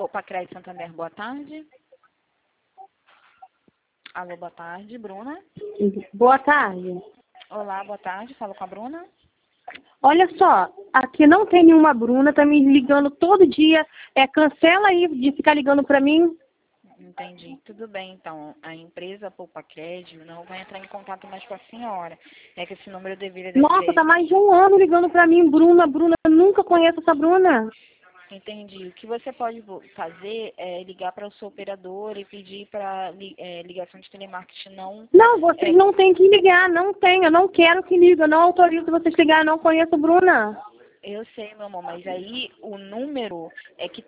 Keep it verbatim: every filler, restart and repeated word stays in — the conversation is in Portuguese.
Poupa-Crédito Santander, boa tarde. Alô, boa tarde, Bruna. Boa tarde. Olá, boa tarde, falo com a Bruna. Olha só, aqui não tem nenhuma Bruna, tá me ligando todo dia. É, cancela aí de ficar ligando pra mim. Entendi. Tudo bem, então. A empresa Poupa Crédito não vai entrar em contato mais com a senhora. É que esse número deveria Nossa, ser... tá mais de um ano ligando pra mim, Bruna, Bruna. Eu nunca conheço essa Bruna. Entendi. O que você pode vo- fazer é ligar para o seu operador e pedir para é, ligação de telemarketing não... Não, vocês É, não têm que ligar, não tem. Eu não quero que ligue, eu não autorizo vocês ligar, eu não conheço Bruna. eu sei, meu amor, mas aí o número é que